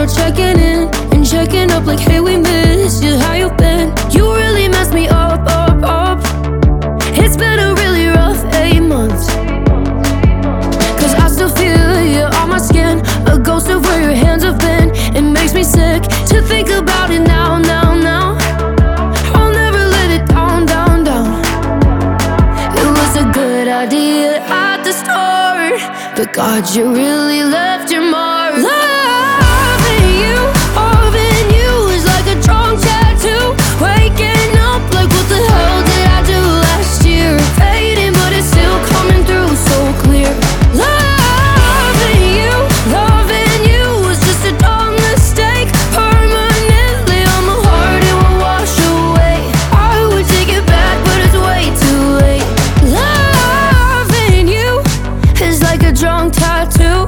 start checking in and checking up like, hey, we miss you, how you been? You really messed me up, up, up. It's been a really rough 8 months, cause I still feel you on my skin, a ghost of where your hands have been. It makes me sick to think about it now, now, now. I'll never let it down, down, down. It was a good idea at the start, but God, you really left your mark. Loving you is like a drunk tattoo. Waking up like, what the hell did I do last year? Fading, but it's still coming through so clear. Loving you was just a dumb mistake. Permanently on my heart, it will wash away. I would take it back, but it's way too late. Loving you is like a drunk tattoo.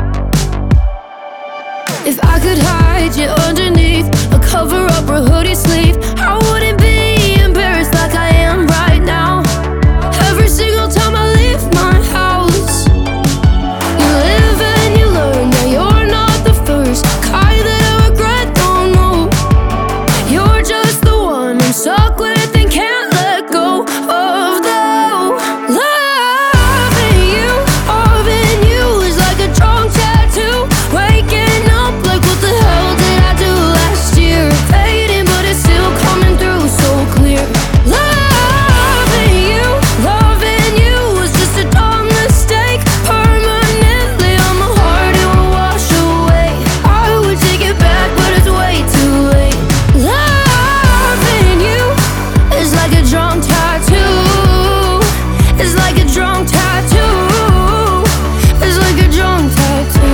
If I could hide you underneath a cover-up or hoodie sleeve, I wouldn't be embarrassed like I am right now. Every single time I leave my house, you live and you learn that you're not the first kind that I regret, don't know. You're just the one I'm stuck with and can't let go of, though. Loving you is like a drunk tattoo. Waking up like, what the hell did I do last year? Fading, but it's still coming through so clear. Loving you was just a dumb mistake. Permanently on my heart, it will wash away. I would take it back, but it's way too late. Loving you is like a drunk tattoo. It's like a drunk tattoo. It's like a drunk tattoo.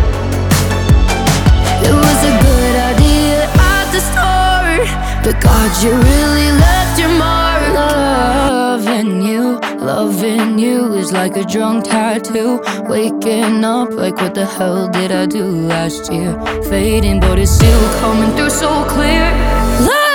It was a good idea at the start, but God, you really left your mark. Loving you is like a drunk tattoo. Waking up like, what the hell did I do last year? Fading, but it's still coming through so clear.